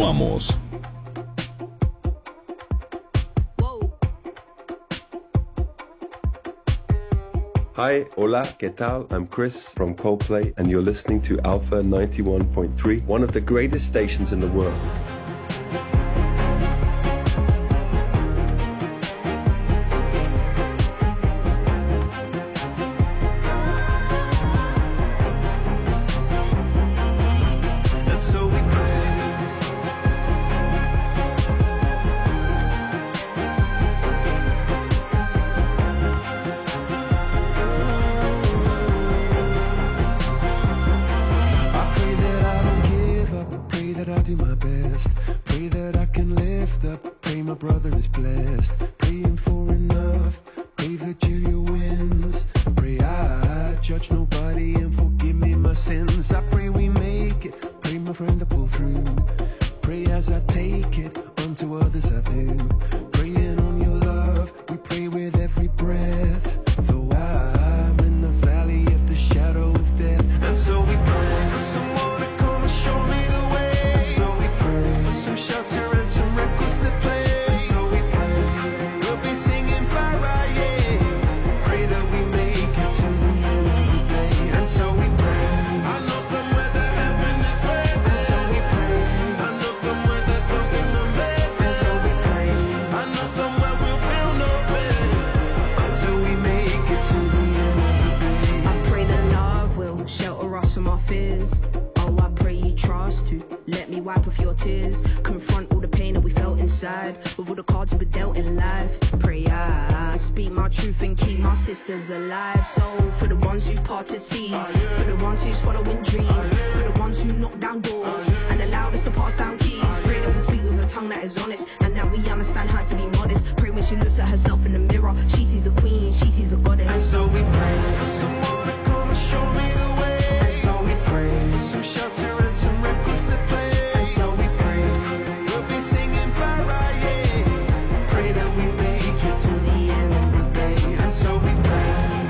Continuamos. Hi, hola, ¿qué tal? I'm Chris from Coldplay, and you're listening to Alpha 91.3, one of the greatest stations in the world. Alive, so for the ones who've parted seas, for the ones who's following dreams, for the ones who knock down doors and allowed us to pass down keys. Pray that we speak with a tongue that is honest and that we understand how to be modest. Pray when she looks at herself in the mirror, she sees a queen, she sees a goddess. And so we pray for someone to come and show me the way. And so we pray for some shelter and some records to play. And so we pray we'll be singing para, yeah. Pray that we make it to the end of the day. And so we pray.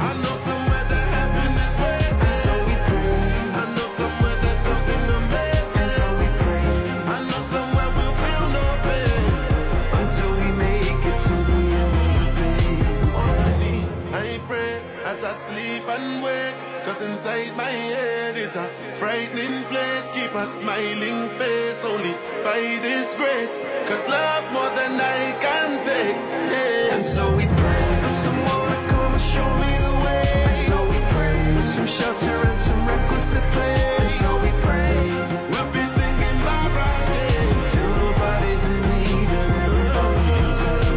Sleep and wake, cause inside my head is a frightening place. Keep a smiling face only by this grace, cause love more than I can take, yeah. And so we pray for someone to come and show me the way. And so we pray for some shelter and some records to play. And so we pray we'll be singing Barbara, yeah, till nobody's in need and everybody can say.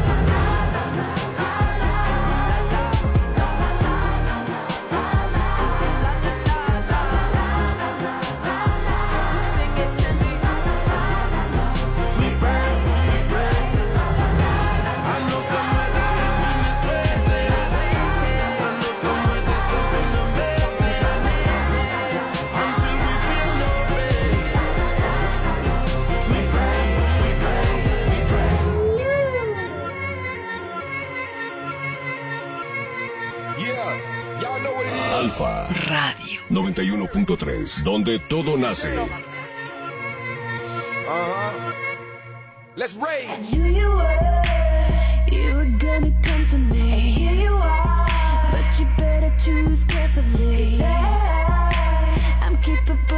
Alfa Radio 91.3, donde todo nace. Let's rage. I knew you were gonna come for me. And here you are, but you better choose carefully.